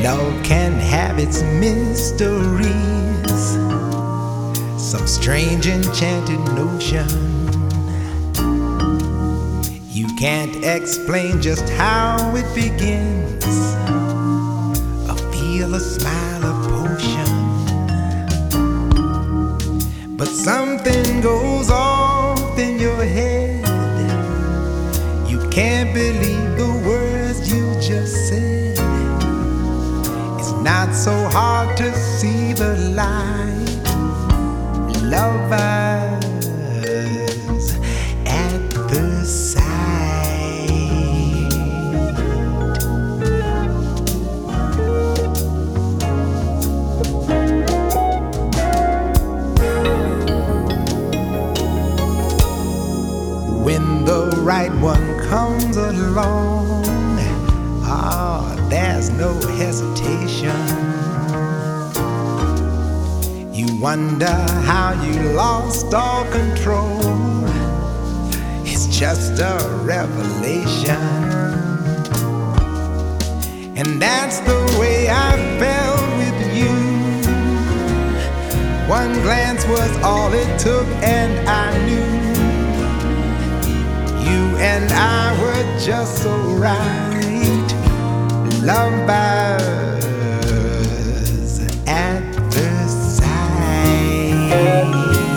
Love can have its mysteries, some strange enchanted notion. You can't explain just how it begins. A feel, a smile, a potion. But something goes off in your head. You can't believe the words you just said. It's not so hard to see the light. Lovers at the sight. When the right one comes along, there's no hesitation. You wonder how you lost all control. It's just a revelation. And that's the way I felt with you. One glance was all it took, and I knew you and I were just so right. Lovers at the sight.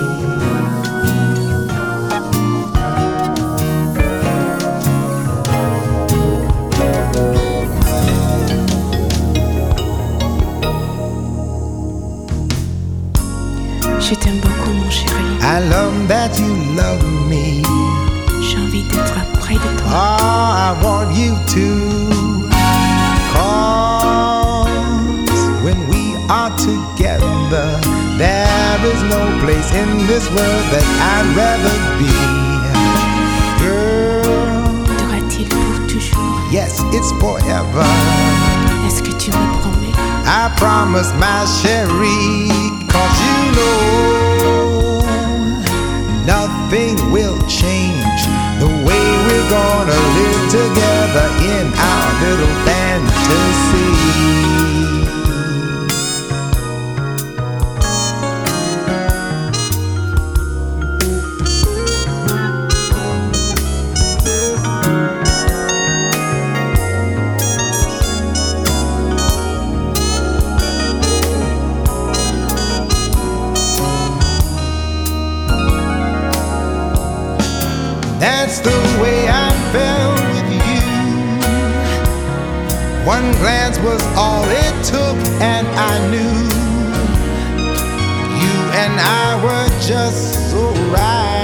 Je t'aime beaucoup, mon chéri. I love that you love me. J'ai envie d'être près de toi. Oh, I want you to. 'Cause when we are together, there is no place in this world that I'd rather be. Girl, Durera-t-il pour toujours? yes, it's forever. Est-ce que tu me promets? I promise, my chérie, 'cause you know nothing will change the way we're gonna live together in our little fantasy. That's the way I felt with you. One glance was all it took, and I knew you and I were just so right.